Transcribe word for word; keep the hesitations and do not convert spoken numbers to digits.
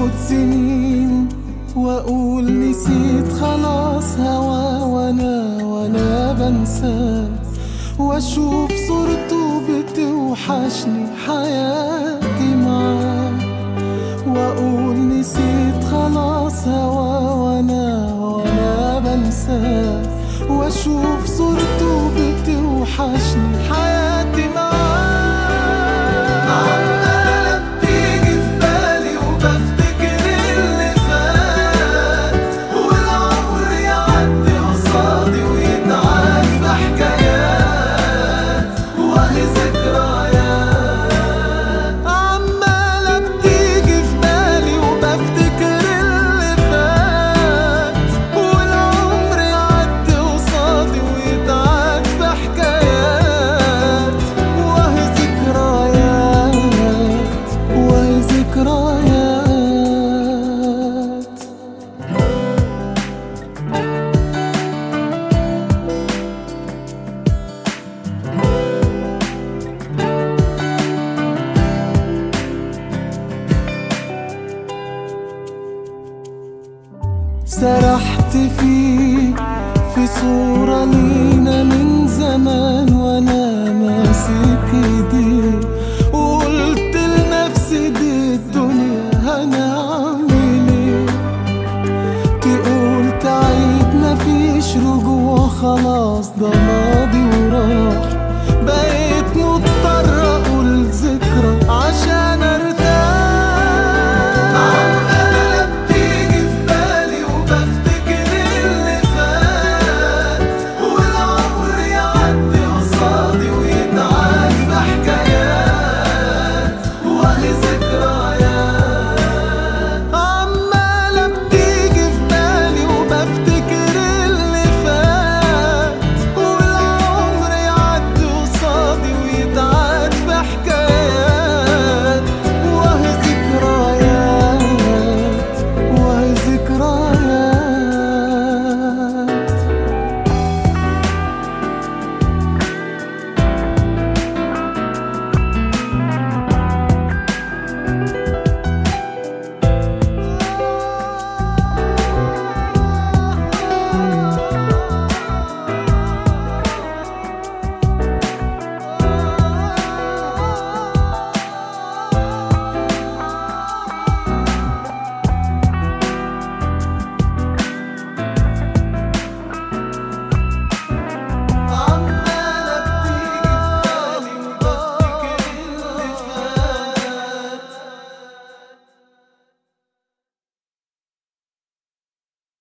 تفوت سنين واقول نسيت خلاص هوا، وانا وانا بنساه، واشوف صورته بتوحشني حياتي معاه، واقول نسيت خلاص هوا، وانا وانا بنساه، واشوف صورته بتوحشني حياتي معاه. عمالة بتيجي في بالي وبفتكر اللي فات، والعمر يعدي قصادي ويتعاد في حكايات وأهي ذكريات. عمالة بتيجي في بالي وبفتكر اللي فات، والعمر يعدي قصادي ويتعاد في حكايات وأهي ذكريات وأهي ذكريات. سرحت فيه في صورة لينا من زمان، وانا ماسك ايديه وقلت لنفسي دي الدنيا هنعمل ايه، تقول تعيد مفيش رجوع خلاص ده ماضي